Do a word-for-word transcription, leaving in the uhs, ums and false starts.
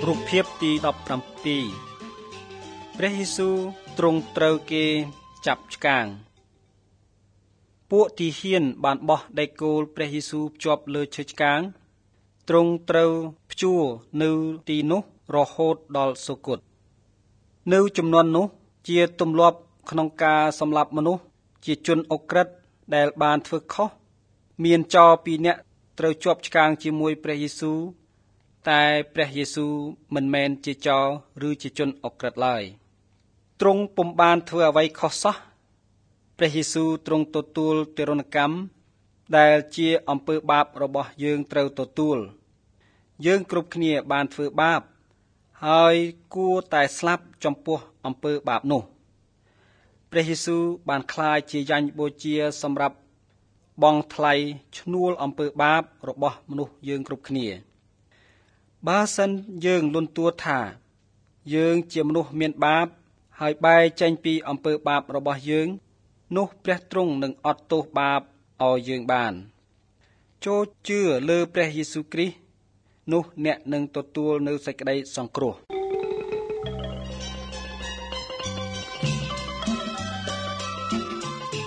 រូបភាពទីដប់ប្រាំពីរព្រះយេស៊ូវទ្រង់ត្រូវគេចាប់ឆ្កាងពួកទីហ៊ានបានបោះដែកគោលព្រះយេស៊ូវភ្ជាប់លើឈើឆ្កាងទ្រង់ត្រូវព្យួរនៅទីនោះរហូតដល់សូកុតនៅចំនួននោះជាទម្លាប់ក្នុងការសម្លាប់មនុស្សជាជនអុក្រិតដែលបានធ្វើខុសមានចោរពីរនាក់ត្រូវជាប់ឆ្កាងជាមួយព្រះយេស៊ូវតែព្រះយេស៊ូវមិនមែនជាចោរឬជាជនអុក្រិតឡើយទ្រង់ពុំបានធ្វើអ្វីខុសសោះព្រះយេស៊ូវទ្រង់ទទួលទារុណកម្មដែលជាអំពើបាបរបស់យើងត្រូវទទួលយើងគ្រប់គ្នាបានធ្វើបាបហើយគួរតែស្លាប់ចំពោះអំពើបាបនោះព្រះយេស៊ូវបានក្លាយជាយ៉ាញ់បូជាសម្រាប់បង់ថ្លៃឈ្នួលអំពើបាបរបស់មនុស្សយើងគ្រប់គ្នាបើសិនយើងលន់តួថាយើងជាមនុស្សមានបាបហើយបែរចេញពីអំពើបាបរបស់យើងនោះព្រះទ្រង់នឹងអត់ទោសបាបឲ្យយើងបានចូលជឿលើព្រះយេស៊ូវគ្រីស្ទនោះអ្នកនឹងទទួលនៅសេចក្តីសង្គ្រោះ